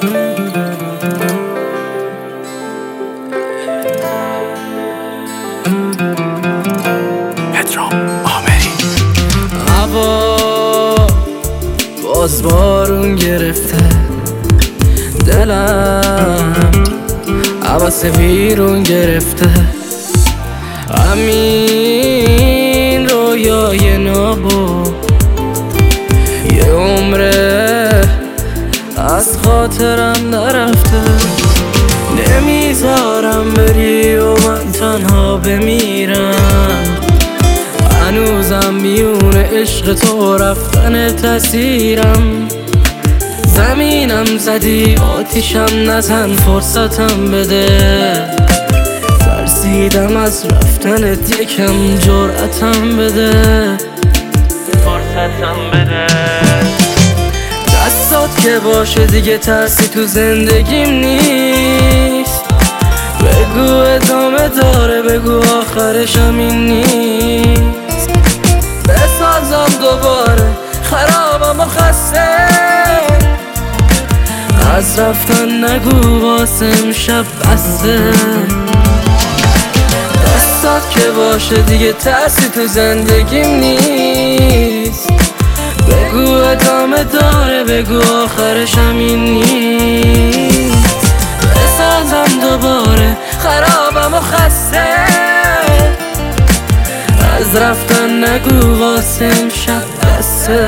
هوا باز بارون گرفته، دلم حواس بیرون گرفته. همین رویای نابو یه عمره از خاطرم نرفته. نمیذارم بری و من تنها بمیرم، هنوزم میون عشق تو رفتن تسیرم. زمینم زدی آتیشم نزن، فرصتم بده. ترسیدم از رفتنت، یکم جرأتم بده. فرصتم بده. دستات که باشه دیگه ترسی تو زندگیم نیست. بگو ادامه داره، بگو آخرش همین نیست. بسازم دوباره، خرابم و خسته. از رفتن نگو واسه امشب بسته. دستات که باشه دیگه ترسی تو زندگیم نیست. بگو ادامه داره، بگو آخرش همین نیست. بسازم دوباره، خرابم و خسته. از رفتن نگو واسه امشب بسته.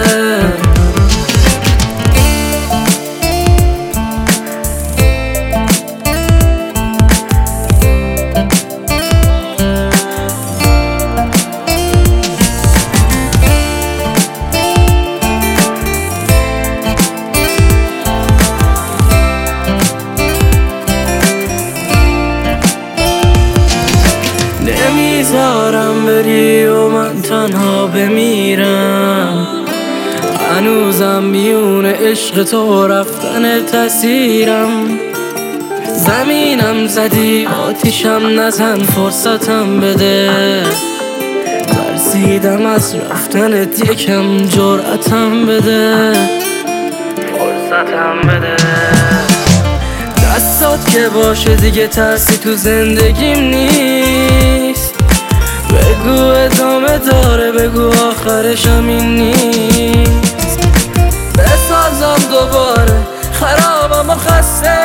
نمیذارم بری و من تنها بمیرم، هنوزم میون عشق تو رفتن تسیرم. زمینم زدی آتیشم نزن، فرصتم بده. ترسیدم از رفتنت، یکم جرأتم بده. فرصتم بده. دستات که باشه دیگه ترسی تو زندگیم نیست. بگو ادامه داره، بگو آخرش همین نیست. بسازم دوباره، خرابم و خسته.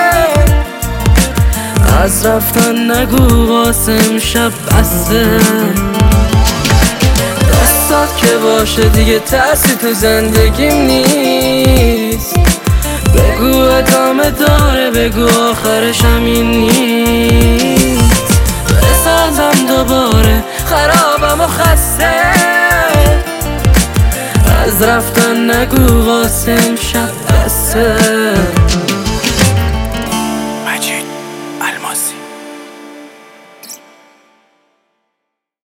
از رفتن نگو واسه امشب بسته. دستات که باشه دیگه ترسی تو زندگیم نیست. بگو ادامه داره، بگو آخرش همین نیست. بسازم دوباره، خرابم و خسته. از رفتن نگو واسه امشب بسته.